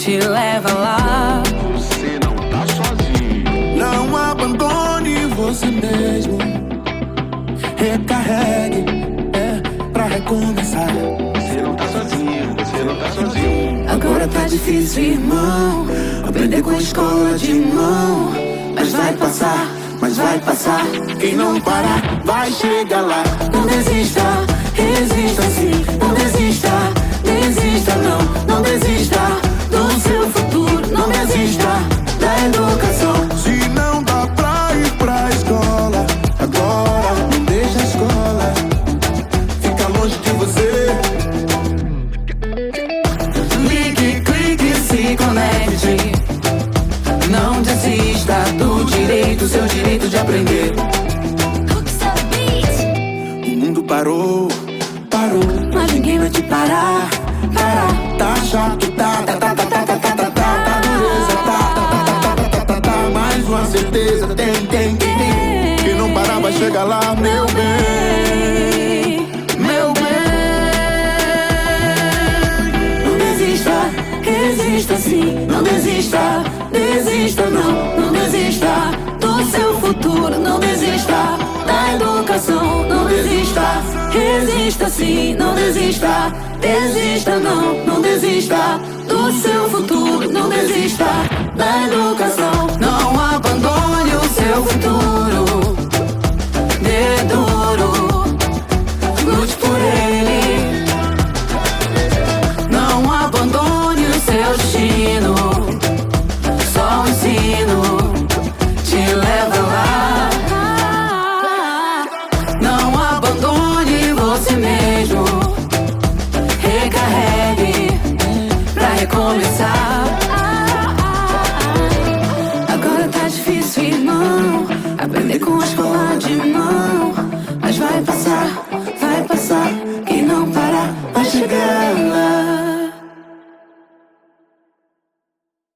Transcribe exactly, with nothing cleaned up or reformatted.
te leva lá. Você não tá sozinho. Não abandone você mesmo. Recarregue, é, pra recomeçar. Você não tá sozinho, você não tá sozinho. Agora tá difícil, irmão, aprender com a escola de mão. Mas vai passar, mas vai passar. Quem não parar, vai chegar lá. Não desista, resista sim. Não desista, desista não. Não desista do seu futuro. Não desista da educação. Se não dá pra ir pra escola agora, não deixa a escola fica longe de você. Ligue, clique, se conecte. Não desista do direito, seu direito de aprender. O mundo parou, parou, Mas ninguém vai te parar, parar. tá chato, tá, tá, tá, tá, tá, tá, tá, tá, tá, dureza, tá, tá, tá, tá, tá, tá, tá, tá, mais uma certeza, tem, tem, tem, tem. Quem não parar vai chegar lá, meu bem, meu bem. Não desista, resista sim. Não desista, desista não. Não desista do seu futuro. Não desista da educação. Não desista, resista sim. Não desista, desista não. Não desista do seu futuro. Não desista da educação. Não abandone o seu futuro. Dê duro, lute por ele. Não abandone o seu destino. Só o ensino te leva lá. Não abandone você mesmo. Recarregue pra recomeçar. Agora tá difícil, irmão, aprender com a escola de